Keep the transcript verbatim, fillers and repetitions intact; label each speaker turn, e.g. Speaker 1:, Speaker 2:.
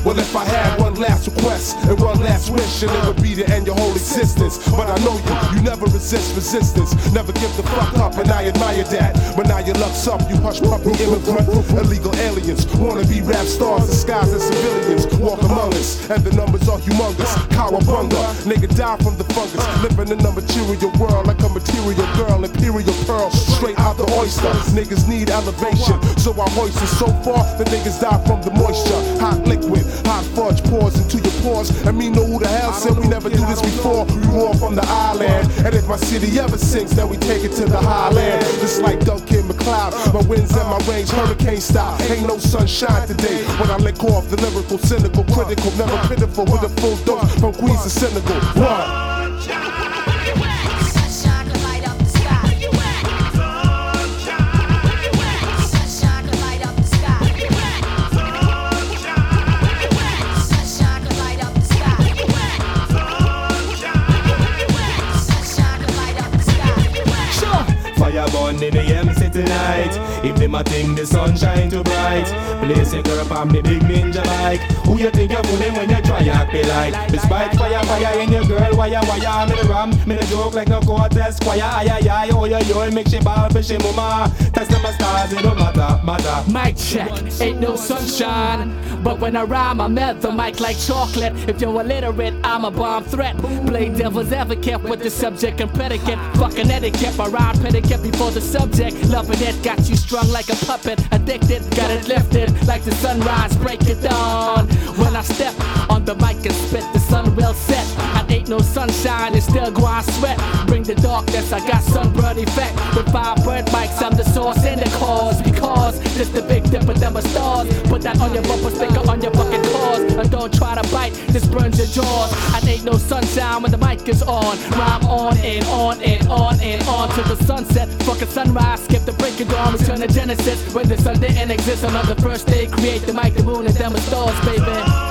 Speaker 1: Well, if I had one last request and one last wish, and it would be to end your whole existence. But I know you, you never resist resistance. Never give the fuck up, and I admire that. But now your luck's up, you hush puppy immigrant, illegal aliens, wanna be rap stars disguised as civilians. Walk among us, and the numbers are humongous. Cowabunga, nigga die from the fungus. Living in a material world like a material girl, imperial pearl, straight out the oyster. Niggas need elevation, so I hoist it so far the niggas die from the moisture. Hot liquid, hot fudge pours into your pores, and me know who the hell said we never do this before. We roar from the island, and if my city ever sinks, then we take it to the highland. Just like Duncan McLeod, my winds and my range hurricane style. Ain't no sunshine today when I lick off the lyrical, cynical, critical, never pitiful with a full dose from Queens to Senegal. One.
Speaker 2: Fire burn in the M C tonight. If them a think the sun shine too bright, place your girl on the big ninja bike. Who you think you're fooling when you try act be like? Despite fire, fire in your girl, wire, wire. Me the ram, me the joke like no Cortez choir. Ay, ay, ay, oh, yo, yo, make she ball for she mama. Test them stars, it don't matter, matter.
Speaker 3: Mic check, ain't no sunshine. But when I rhyme, I melt the mic like chocolate. If you're illiterate, I'm a bomb threat. Play devil's advocate with the subject and predicate. Fucking etiquette, my rhyme predicate before the subject. Loving it, got you strung like a puppet. Addicted, got it lifted like the sunrise, break it down. When I step on the mic and spit, the sun will set. I ain't no sunshine, it's still go on sweat. Bring the darkness, I got sunburn effect. With five bird mics, I'm the source and the cause. Because this the big dipper, them are stars. Put that on your bumper sticker on your fucking cause. And don't try to bite, this burns your jaws. I ain't no sunshine when the mic is on. Rhyme on and on and on and on to the sunset. Fucking sunrise, skip the break of dawn, return to Genesis. When the sun didn't exist, on the first day, create the mic, the moon, and them the stars, baby.